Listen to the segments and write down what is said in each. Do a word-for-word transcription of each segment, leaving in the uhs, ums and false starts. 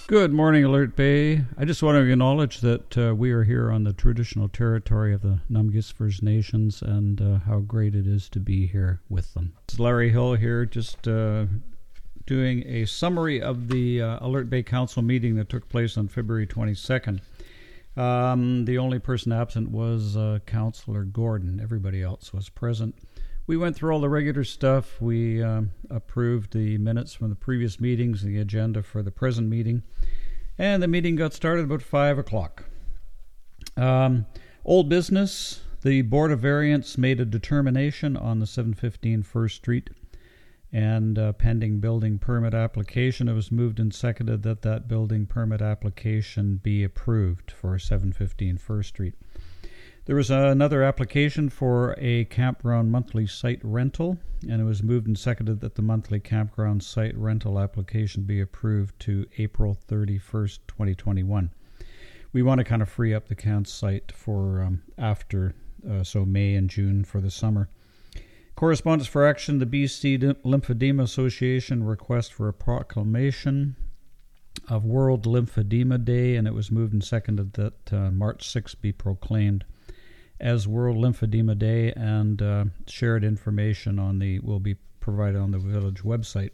Good morning, Alert Bay. I just want to acknowledge that uh, we are here on the traditional territory of the Nunavut First Nations and uh, how great it is to be here with them. It's Larry Hill here, just uh, doing a summary of the uh, Alert Bay Council meeting that took place on February twenty-second. Um, the only person absent was uh, Councillor Gordon. Everybody else was present. We went through all the regular stuff. We um, approved the minutes from the previous meetings, the agenda for the present meeting, and the meeting got started about five o'clock. Um, old business, the Board of Variance made a determination on the seven fifteen First Street and uh, pending building permit application. It was moved and seconded that that building permit application be approved for seven fifteen First Street. There was another application for a campground monthly site rental, and it was moved and seconded that the monthly campground site rental application be approved to April thirty-first, twenty twenty-one. We want to kind of free up the campsite for um, after, uh, so May and June for the summer. Correspondence for action, the B C Lymphedema Association request for a proclamation of World Lymphedema Day, and it was moved and seconded that uh, March sixth be proclaimed as World Lymphedema Day, and uh, shared information on the will be provided on the village website.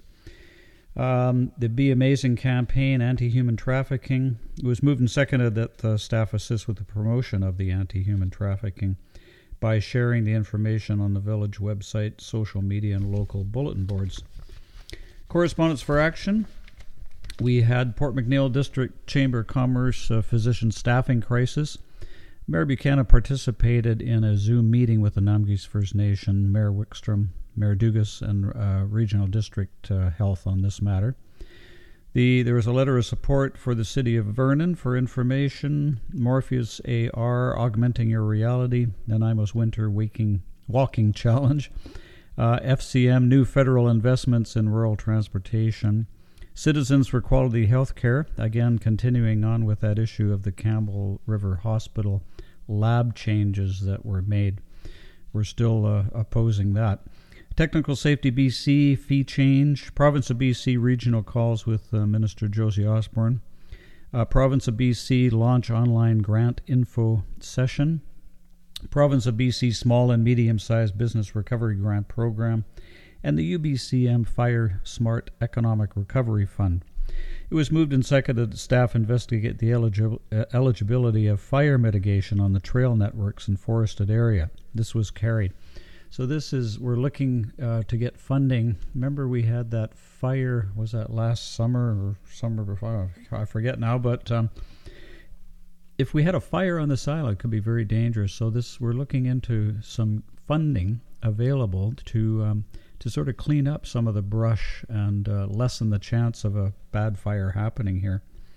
Um, the Be Amazing campaign, anti-human trafficking, it was moved and seconded that the staff assist with the promotion of the anti-human trafficking by sharing the information on the village website, social media, and local bulletin boards. Correspondence for action. We had Port McNeill District Chamber of Commerce uh, physician staffing crisis. Mayor Buchanan participated in a Zoom meeting with the Nunavut First Nation, Mayor Wickstrom, Mayor Dugas, and uh, Regional District uh, Health on this matter. The There was a letter of support for the City of Vernon for information, Morpheus A R, Augmenting Your Reality, Nanaimo's Winter Waking, Walking Challenge, uh, F C M, New Federal Investments in Rural Transportation, Citizens for Quality Health Care, again continuing on with that issue of the Campbell River Hospital lab changes that were made. We're still uh, opposing that. Technical Safety B C, fee change. Province of B C regional calls with uh, Minister Josie Osborne. Uh, Province of B C launch online grant info session. Province of B C small and medium-sized business recovery grant program. And the U B C M Fire Smart Economic Recovery Fund. It was moved and seconded that staff investigate the eligi- uh, eligibility of fire mitigation on the trail networks in forested area. This was carried. So this is, we're looking uh, to get funding. Remember we had that fire, was that last summer or summer before? I forget now, but um, if we had a fire on this island, it could be very dangerous. So this, we're looking into some funding available to um, to sort of clean up some of the brush and uh, lessen the chance of a bad fire happening here.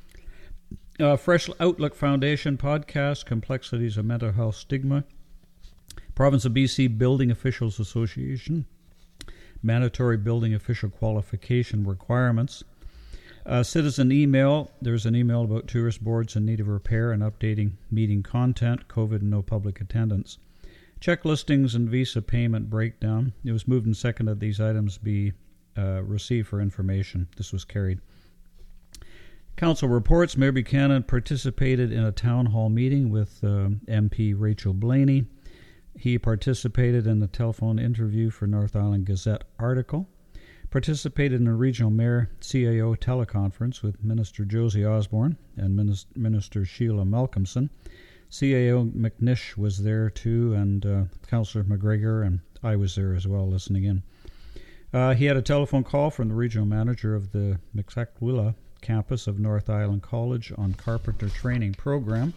Uh, Fresh Outlook Foundation podcast, Complexities of Mental Health Stigma. Province of B C Building Officials Association, mandatory building official qualification requirements. Uh, citizen email, there's an email about tourist boards in need of repair and updating meeting content, COVID and no public attendance. Check listings and visa payment breakdown. It was moved and seconded these items be uh, received for information. This was carried. Council reports. Mayor Buchanan participated in a town hall meeting with uh, M P Rachel Blaney. He participated in the telephone interview for North Island Gazette article. Participated in a regional mayor C A O teleconference with Minister Josie Osborne and Minister, Minister Sheila Malcolmson. C A O McNish was there too, and uh, Councillor McGregor, and I was there as well listening in. Uh, he had a telephone call from the regional manager of the Mixaquila campus of North Island College on carpenter training program.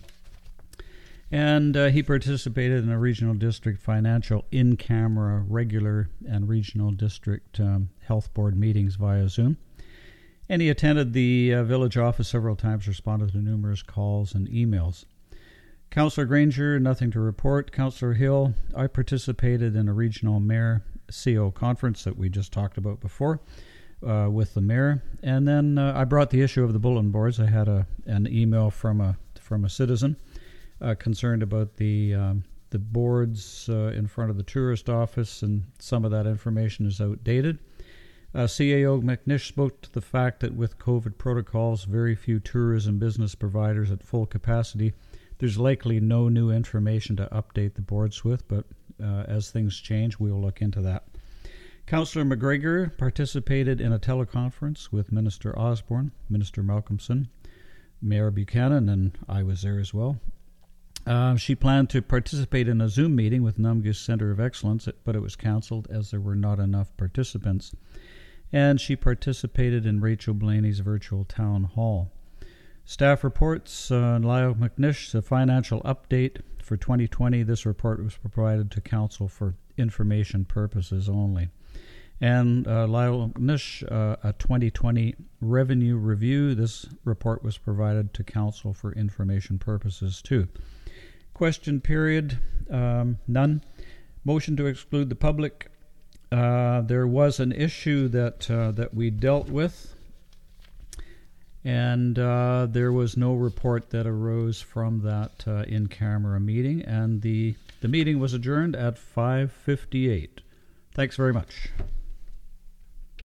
And uh, he participated in a regional district financial in-camera regular and regional district um, health board meetings via Zoom. And he attended the uh, village office several times, responded to numerous calls and emails. Councillor Granger, nothing to report. Councillor Hill, I participated in a regional mayor C O conference that we just talked about before uh, with the mayor. And then uh, I brought the issue of the bulletin boards. I had a an email from a from a citizen uh, concerned about the um, the boards uh, in front of the tourist office, and some of that information is outdated. Uh, C A O McNish spoke to the fact that with COVID protocols, very few tourism business providers at full capacity, there's likely no new information to update the boards with, but uh, as things change, we will look into that. Councillor McGregor participated in a teleconference with Minister Osborne, Minister Malcolmson, Mayor Buchanan, and I was there as well. Uh, she planned to participate in a Zoom meeting with Numgus Centre of Excellence, but it was cancelled as there were not enough participants. And she participated in Rachel Blaney's virtual town hall. Staff reports, uh, Lyle McNish, the financial update for twenty twenty. This report was provided to Council for information purposes only. And uh, Lyle McNish, uh, a twenty twenty revenue review. This report was provided to Council for information purposes too. Question period, um, none. Motion to exclude the public. Uh, there was an issue that uh, that we dealt with, and uh, there was no report that arose from that uh, in-camera meeting, and the, the meeting was adjourned at five fifty-eight. Thanks very much.